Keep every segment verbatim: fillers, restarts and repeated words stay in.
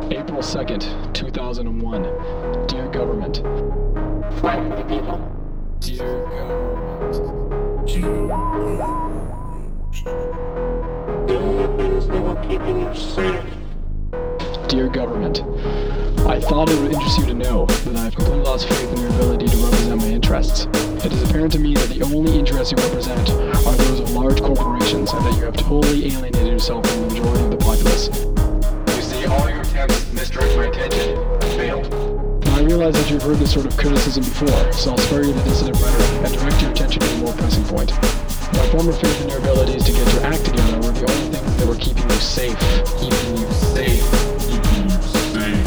April second, two thousand one. Dear government. Fight for the people. Dear government. Do the things that will keep you safe. Dear government. I thought it would interest you to know that I have completely lost faith in your ability to represent my interests. It is apparent to me that the only interests you represent are those of large corporations and that you have totally alienated yourself from the majority of the populace. You see, all your attempts to misdirect my attention failed. Now, I realize that you've heard this sort of criticism before, so I'll spare you the dissident rhetoric and direct your attention to the more pressing point. My former faith in your abilities to get your act together were the only things that were keeping you safe. Keeping you safe. Keeping you safe.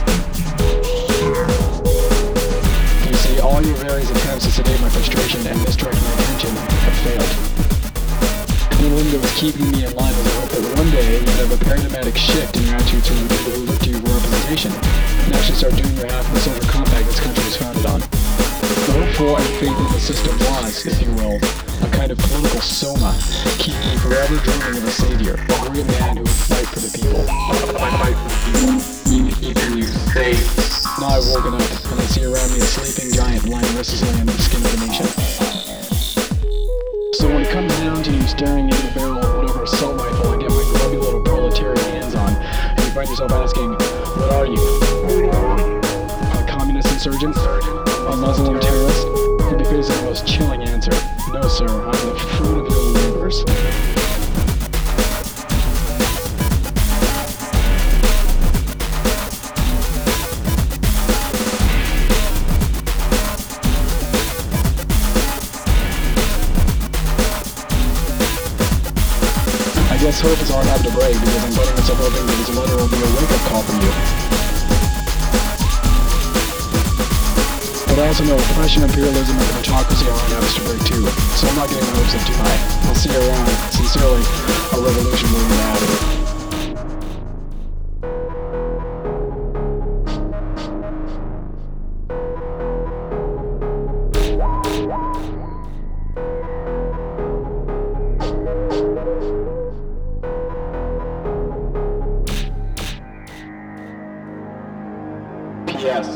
You see, all your various attempts to sedate my frustration and misdirect my attention have failed. The only thing that was keeping me in line was the hope that one day you'd have a paradigmatic shift in your attitude toward the people who look to you for representation, and actually start doing your half of the social compact this country was founded on. The hope for and faith in the system was, if you will, a kind of political soma, keeping me forever dreaming of a savior, a great man who would fight for the people. Fight for the people. Me keeping you safe. Now I've woken up, and I see around me a sleeping giant lying restlessly under the skin of the nation. So when it comes down to you staring into the barrel of whatever assault rifle I get my grubby little proletariat hands on, and you find yourself asking, what are you? A communist insurgent? A Muslim terrorist? You'd be facing the most chilling answer. No, sir, I'm the fruit of your labors. I guess hope is hard to break because I'm putting myself hoping that this letter will be a wake-up call for you. But I also know oppression, imperialism, and autocracy are hard habits to break too, so I'm not getting my hopes up too high. I'll see you around. Sincerely, a revolution will be happening. P S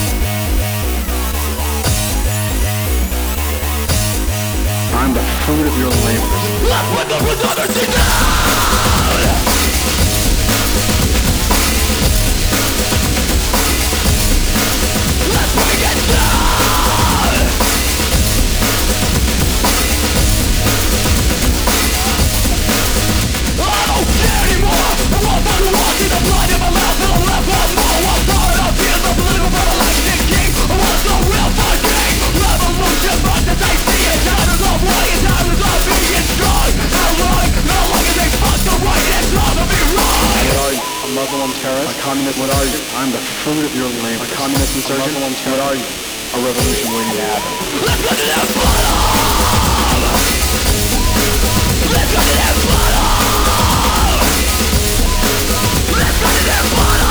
I'm the fruit of your labors. Left with the redundancy down! Let's bring it down! I don't care anymore! I want to walk in the blood in my mouth and I'll laugh one more. I'm tired of being the believer from a lightning king. I want the real fighting! Revolution, but as I see it, out of the way, it's out of the being strong. Not right, no longer they fuck the right, it's not to be right. What are you? A Muslim terrorist? A communist? What are you? I'm the fruit of your labor. A communist insurgent? A Muslim terrorist? What are you? A revolution waiting to happen. Let's go to that bottom! Let's go to that bottom! Let's go to that bottom!